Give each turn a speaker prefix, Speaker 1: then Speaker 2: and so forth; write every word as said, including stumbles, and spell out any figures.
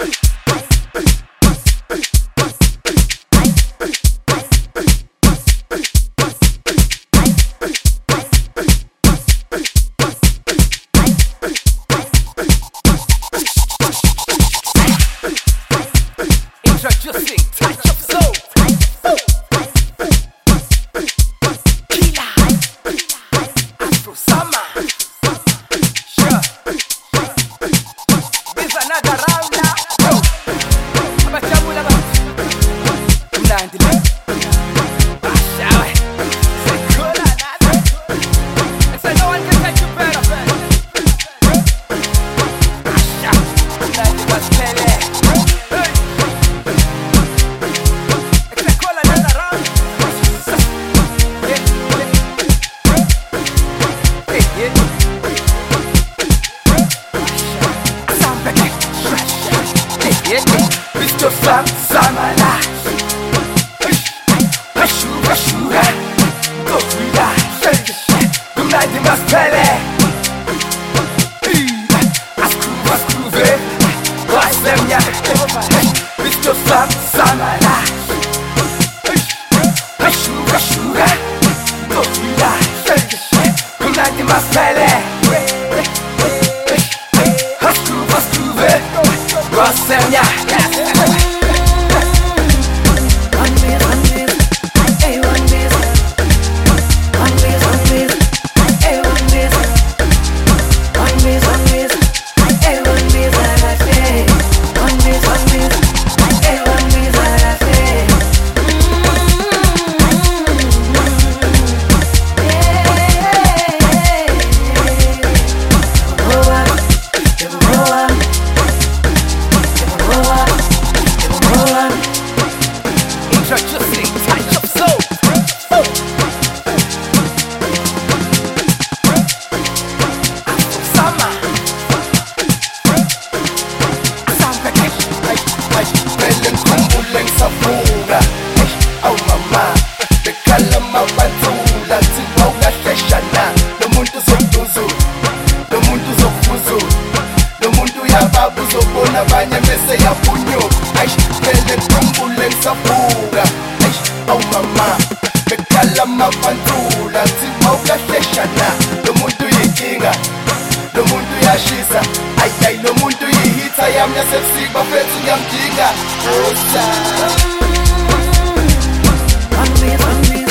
Speaker 1: Introducing Touch of Soul. Killer Afro Summer. Sure. There's another round now. Go. Abajabula ba? Mnandi le. Bashawe. Sekula nada. I said no one can take you better, better. Basha. Mnandi basipele. Mister Sam Samala, Ashura Shura, Gokuda, Kumadi Maspele, Askuva Skuve, Wasemya, Mister Sam Samala, Ashura Shura, Gokuda, Kumadi Maspele, Askuva Skuve, Wasemya. Introducing Touch of Soul. Summer. Sambeke. Belen kumbuleng safuga. Oh mama, bekala mabantula Tiba ukahleshana Lomuntu zokuduzu Lomuntu zokufuzu Lomuntu yababu zobona Banye mese yapunyo Belen kumbuleng safuga. Oh mama, bekala mabantula Tiba ukahleshana Lomuntu yikinga Lomuntu yashisa Ayay lomuntu yihita Yam yasefsik bafethu yamdinga Osa
Speaker 2: One way, one way.